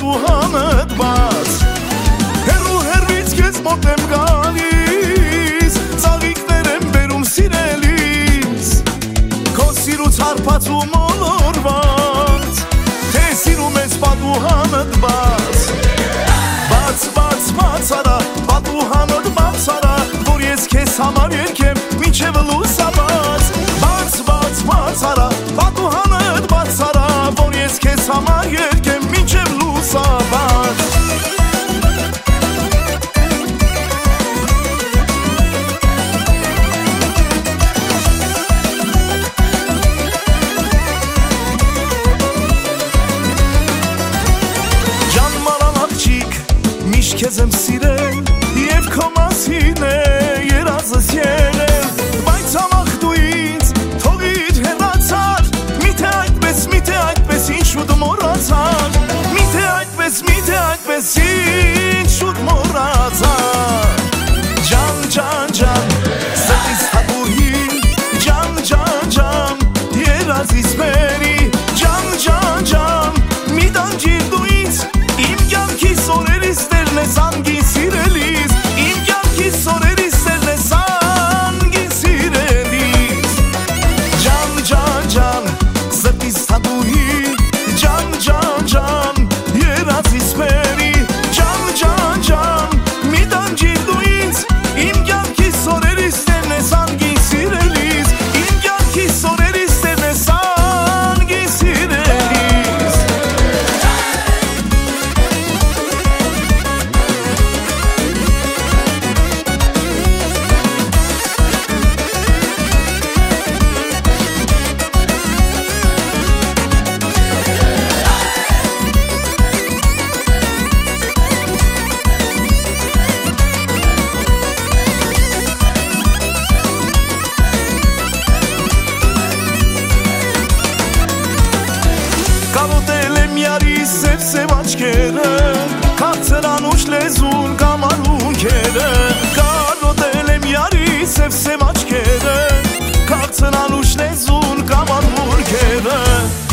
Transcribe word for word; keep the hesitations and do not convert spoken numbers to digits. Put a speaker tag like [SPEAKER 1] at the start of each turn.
[SPEAKER 1] պատուհանդ բաց Հերու հերվից կեզ մոտ եմ գալիս Ծաղիկներ եմ բերում սիրելիս Քո սիրուց հարպած ու մոլորված Թե սիրում ես պատուհանդ բաց Բաց, բաց, բաց արա Պատուհանդ բաց արա Որ ես կեզ համար երկեմ Մինչև լուսաբաց Բաց, բաց, բաց արա Պատուհանդ բաց արա Որ ես կեզ համար երկեմ Մինչև լուսաբաց Քեզ եմ սիրել և քո մասին է երազս եղել Բայց ամախ դու ինձ թողիր հեռացար Միթե այդպես, միթե այդպես ինչ-որ մոռացար Միթե այդպես, միթե այդպես ինչ-որ մոռացար Ջան, ջան, ջան, սրտիս թագուհին Ջան, ջան, ջան, երազիս մերի Ջան, ջան, ջան, մի դանջիր դու ինձ Իմ կյանքիս օրերիս տերն ես անգին սիրելիս Իմ կյանքիս օրերիս տերն ես անգին սիրելիս Ջան, ջան, ջան, սրտիս թագուհի Ջան, ջան, ջան, երազիս մերի Ջան, ջան, ջան, մի դանջիր դու ինձ Իմ կյանքիս օրերիս տերն ես անգին սիրելիս Իմ կյանքիս օրերիս տերն ես անգին սիրելիս Կարոտել եմ յարիս սև-սև աչքերը Քաղցր անուշ լեզուն կամանունքերը Կարոտել եմ յարիս սև-սև աչքերը Քաղցր անուշ լեզուն կամանունքերը